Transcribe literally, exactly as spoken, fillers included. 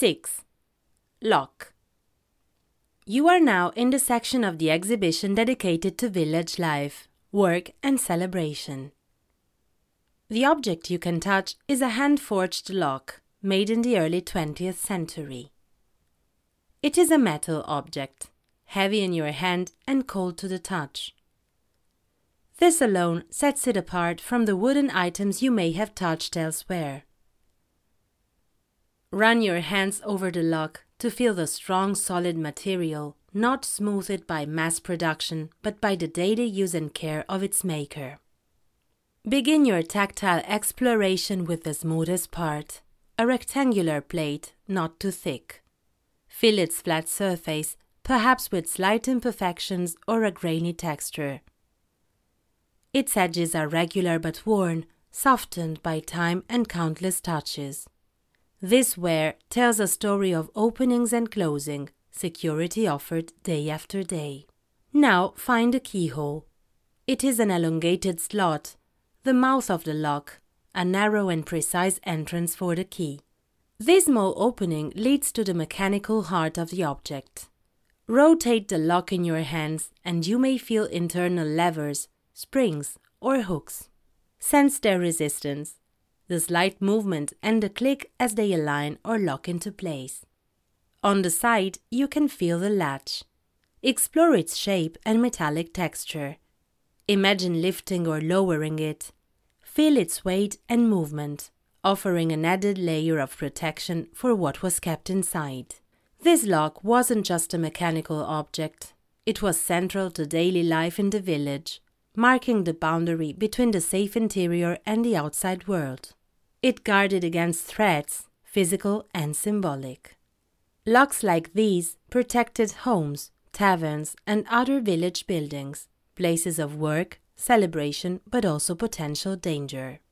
six. Lock. You are now in the section of the exhibition dedicated to village life, work and celebration. The object you can touch is a hand-forged lock made in the early twentieth century. It is a metal object, heavy in your hand and cold to the touch. This alone sets it apart from the wooden items you may have touched elsewhere. Run your hands over the lock to feel the strong solid material, not smoothed by mass production but by the daily use and care of its maker. Begin your tactile exploration with the smoothest part, a rectangular plate not too thick. Feel its flat surface, perhaps with slight imperfections or a grainy texture. Its edges are regular but worn, softened by time and countless touches. This wear tells a story of openings and closing, security offered day after day. Now find the keyhole. It is an elongated slot, the mouth of the lock, a narrow and precise entrance for the key. This small opening leads to the mechanical heart of the object. Rotate the lock in your hands and you may feel internal levers, springs or hooks. Sense their resistance, the slight movement and the click as they align or lock into place. On the side, you can feel the latch. Explore its shape and metallic texture. Imagine lifting or lowering it. Feel its weight and movement, offering an added layer of protection for what was kept inside. This lock wasn't just a mechanical object. It was central to daily life in the village, marking the boundary between the safe interior and the outside world. It guarded against threats, physical and symbolic. Locks like these protected homes, taverns, and other village buildings, places of work, celebration, but also potential danger.